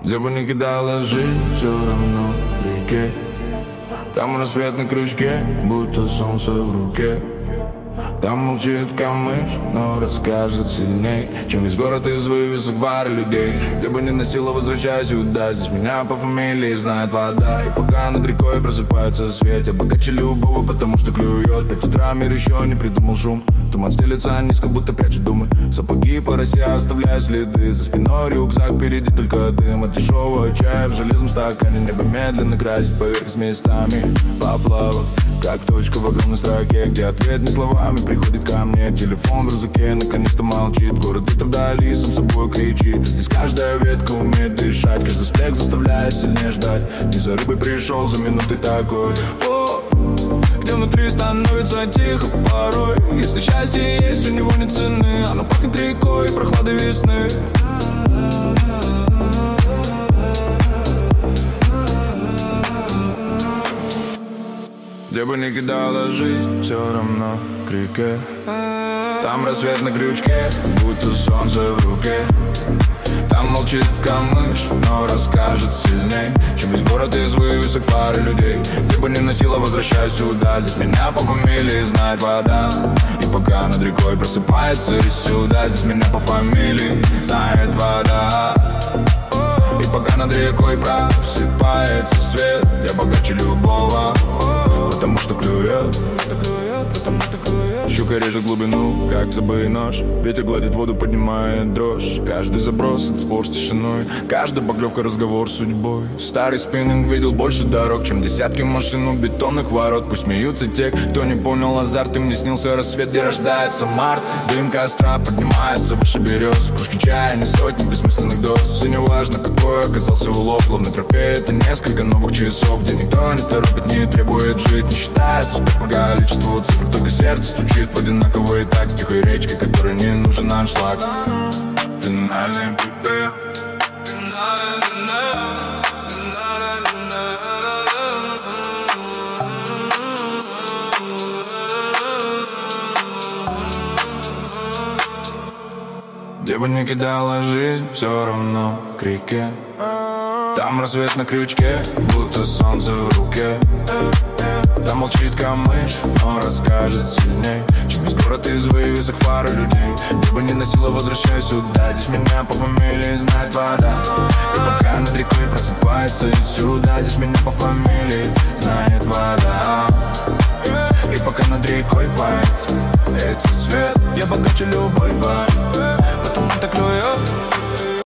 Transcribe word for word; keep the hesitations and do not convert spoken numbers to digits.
Где бы ни кидала жизнь, все равно в реке. Там рассвет на крючке, будто солнце в руке. Там молчит камыш, но расскажет сильней, чем весь город из вывесок пары людей. Где бы ни носила, возвращаюсь сюда. Здесь меня по фамилии знает вода. И пока над рекой просыпается свет, я богаче любого, потому что клюет. Пять утра мир еще не придумал шум. Туман стелется низко, будто прячет думы. Сапоги по росе оставляют следы. За спиной рюкзак, впереди только дым от дешевого чая в железном стакане. Небо медленно красит поверхность местами поплавок, как точка в огромной строке, где ответ не словами приходит ко мне. Телефон в рюкзаке наконец-то молчит. Город где-то вдали сам собой кричит. И здесь каждая ветка умеет дышать. Каждый всплеск заставляет сильнее ждать. Не за рыбой пришел, за минутой такой. О, где внутри становится тихо порой. Если счастье есть, у него нет цены. Оно пахнет рекой, прохладой весны. Где бы ни кидала жизнь, все равно к реке. Там рассвет на крючке, будто солнце в руке. Там молчит камыш, но расскажет сильней, чем весь город из вывесок пары людей. Где бы ни носила, возвращаюсь сюда. Здесь меня по фамилии знает вода. И пока над рекой просыпается и сюда. Здесь меня по фамилии знает вода. И пока над рекой просыпается свет, я богаче любого, потому что клюет, потому что клюет. Щука режет глубину, как забытый нож. Ветер гладит воду, поднимает дрожь. Каждый заброс — это спор с тишиной. Каждая поклевка — разговор с судьбой. Старый спиннинг видел больше дорог, чем десятки машин у бетонных ворот. Пусть смеются те, кто не понял азарт. Им не снился рассвет, где рождается март. Дым костра поднимается выше берез. Кружки чая, не сотни бессмысленных доз. И не важно, какой оказался улов. Главный трофей — это несколько новых часов, где никто не торопит, не требует жить. Не считает успех по количеству цифр, только сердце стучит в одинаковый такт. С тихой речкой, которой не нужен аншлаг. Финальный припев. Где бы ни кидала жизнь, все равно к реке. Там рассвет на крючке, будто солнце в руке. Там молчит камыш, но расскажет сильней, чем весь город из вывесок пары людей. Где бы ни носила, возвращаюсь сюда. Здесь меня по фамилии знает вода. И пока над рекой просыпается и сюда. Здесь меня по фамилии знает вода. И пока над рекой поется этот свет, я богаче любой бай, потому что клюет.